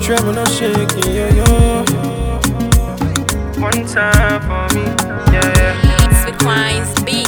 Tremor not shaking, yo. One time for me, yeah. Beats requires beats.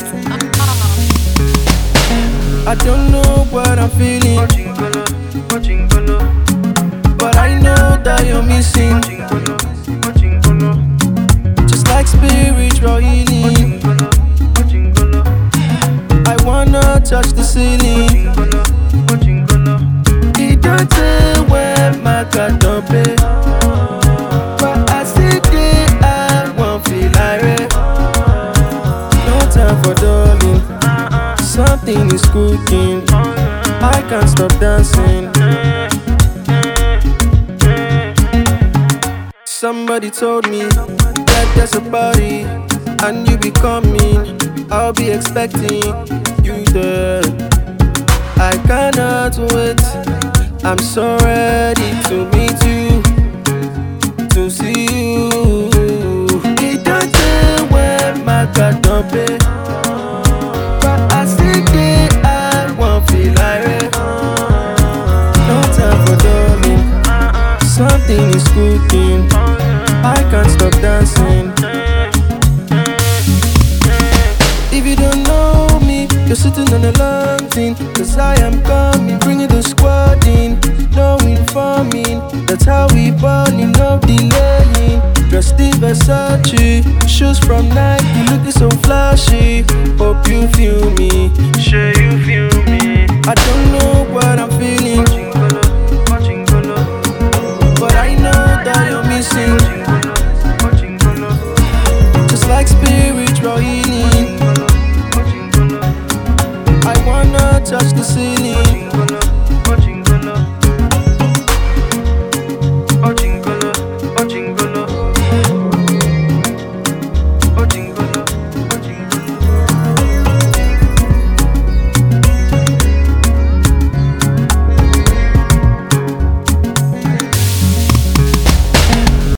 I don't know what I'm feeling, Ochingolo, but I know that you're missing. ochingolo, Just like spiritual healing, ochingolo, I wanna touch the ceiling. ochingolo. It don't say when my God don't pay, but I see the I won't feel irate. No time for darling, something is cooking. I can't stop dancing. Somebody told me that there's a party and you be coming. I'll be expecting you there. I cannot wait. I'm so ready to meet you, to see you. It don't say when my God don't pay, but I still day I won't feel irate. No time for darling, something is cooking. I can't stop dancing. If you don't know me, you're sitting on a long thing. Cause I am coming, bringing the squad in. No informing, that's how we ballin', no delaying. Dressed in Versace, shoes from Nike, looking so flashy. Hope you feel me. Sure you feel me. I don't know